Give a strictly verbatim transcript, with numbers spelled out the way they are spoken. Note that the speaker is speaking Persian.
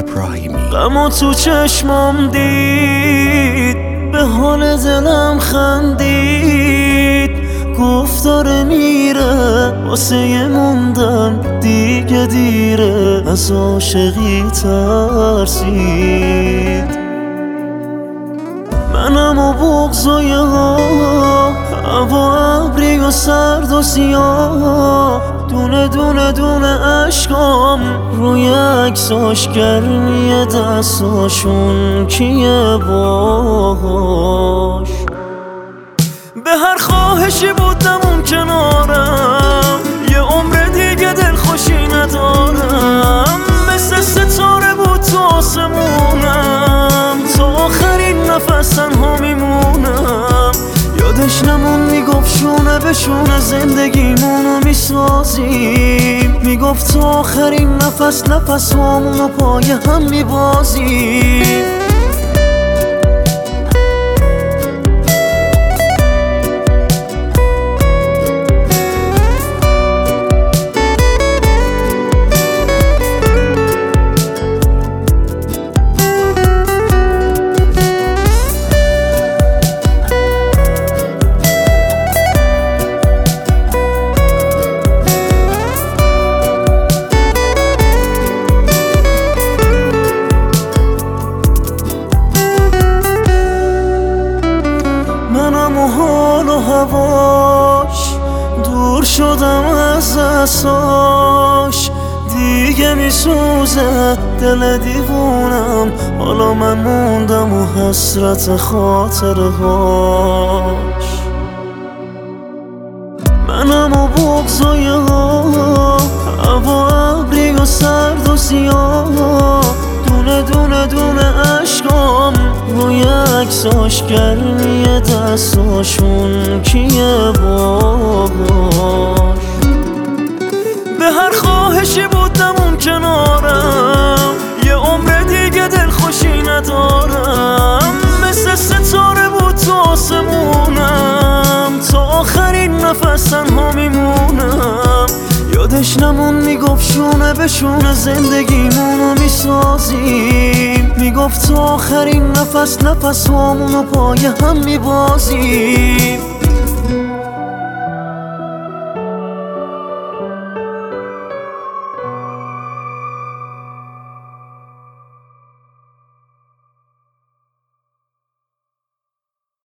ابراهیمی. غمو تو چشمام دید، به حال دلم خندید، گفت داره میره واسه موندن دیگه دیره، از عاشقی ترسید. منم و بغضای ها، هوا ابری و سرد و سیاه، دونه دونه دونه عشقام روی عکساش، گرمی دستاشون کیه باهاش. به هر خواهشی بودم اون کنارم، یه عمر دیگه دلخوشی ندارم، مثل ستاره بود تو آسمونم، تا آخرین نفس تنها میمونم. یادش نمون میگفت شونه به شونه زندگیمونو میسازیم، میگفت تا آخرین نفس نفس هامونو پای هم میبازیم. منم و حال و هواش دور شدم از دستاش، دیگه میسوزه دل دیوونم، حالا من موندم و حسرت خاطره هاش. منم و بغضای ها، هوا ابری و سرد و سیاه، دونه دونه دونه عشقام روی عکساش، گرمی دستاشون کیه باهاش. به هر خواهشی بودم اون کنارم، یه عمر دیگه دلخوشی ندارم، مثل ستاره بود تو آسمونم، تا آخرین نفس تنها میمونم. یادش نمون میگفت شونه به شونه زندگیمونو میسازیم، میگفت تا آخرین نفس نفس هامونو پای هم میبازیم.